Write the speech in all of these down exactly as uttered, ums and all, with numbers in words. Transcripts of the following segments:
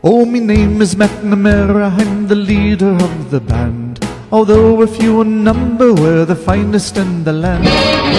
Oh, me name is McNamara, I'm the leader of the band. Although we're few in number, we're the finest in the land.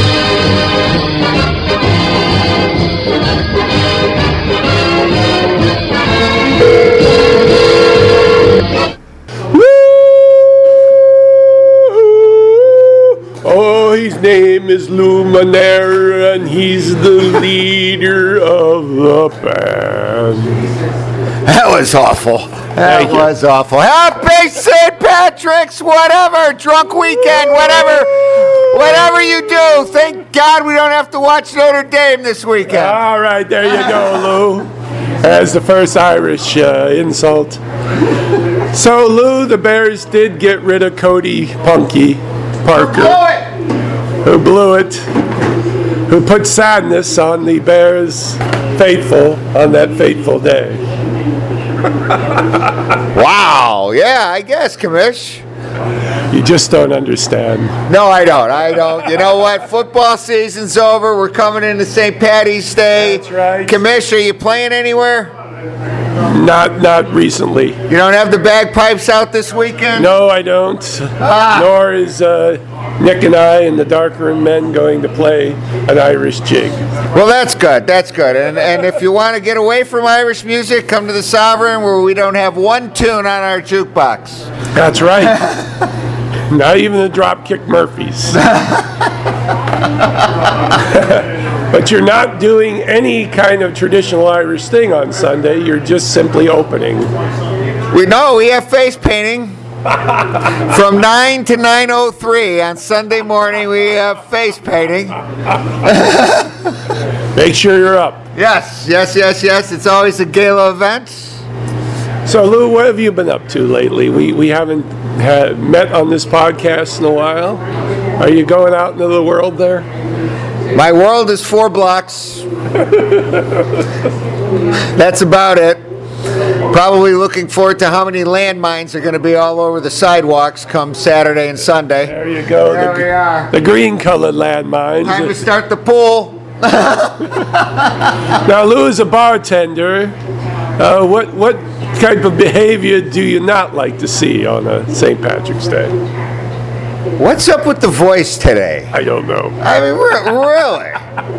Oh, his name is Luminaire, and he's the leader of the band. That was awful. That Thank you. was awful. Happy Saint Patrick's, whatever, drunk weekend, whatever, whatever you do. Thank God we don't have to watch Notre Dame this weekend. All right, there you go, Lou. As the first Irish uh, insult. So, Lou, the Bears did get rid of Cody Punky Parker. Who blew it, who put sadness on the Bears faithful on that fateful day. Wow, yeah, I guess, Commish. You just don't understand. No, I don't. I don't. You know what? Football season's over. We're coming into Saint Patty's Day. That's right. Commish, are you playing anywhere? Not not recently. You don't have the bagpipes out this weekend? No, I don't. Ah. Nor is uh, Nick and I and the Darkroom Men going to play an Irish jig. Well, that's good. That's good. And and if you want to get away from Irish music, come to the Sovereign, where we don't have one tune on our jukebox. That's right. Not even the Dropkick Murphys. But you're not doing any kind of traditional Irish thing on Sunday. You're just simply opening. We know we have face painting from nine to nine oh three on Sunday morning. We have face painting. Make sure you're up. Yes, yes, yes, yes. It's always a gala event. So, Lou, what have you been up to lately? We we haven't had, met on this podcast in a while. Are you going out into the world there? My world is four blocks. That's about it. Probably looking forward to how many landmines are going to be all over the sidewalks come Saturday and Sunday. There you go. There the, we are. The green-colored landmines. Time to start the pool. Now, Lou is a bartender. Uh, what what type of behavior do you not like to see on a Saint Patrick's Day? What's up with the voice today? I don't know. I mean, re- really?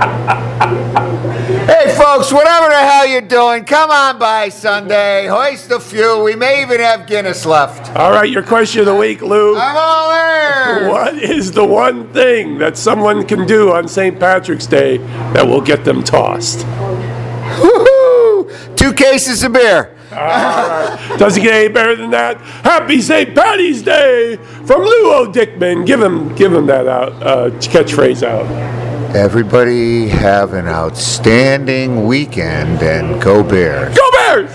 Hey, folks, whatever the hell you're doing, come on by Sunday. Hoist a few. We may even have Guinness left. All right, your question of the week, Lou. I'm all there. What is the one thing that someone can do on Saint Patrick's Day that will get them tossed? Woo-hoo! Two cases of beer. All right. Doesn't get any better than that. Happy Saint Patty's Day from Lou O'Dickman. Give him, give him that out uh, catchphrase out. Everybody have an outstanding weekend and go Bears. Go Bears!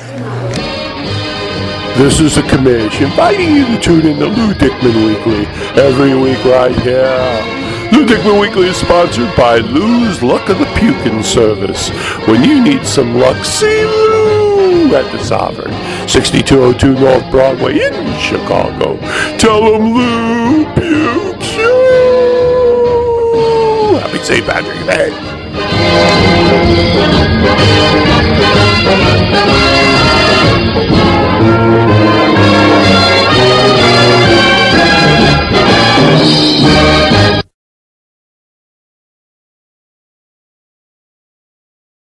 This is the commission inviting you to tune in to Lou Dickman Weekly every week right here. Lou Dickman Weekly is sponsored by Lou's Luck of the Pukin Service. When you need some luck, see Lou at the Sovereign, sixty-two oh two North Broadway in Chicago. Tell them Lou pukes you. Happy Saint Patrick's Day.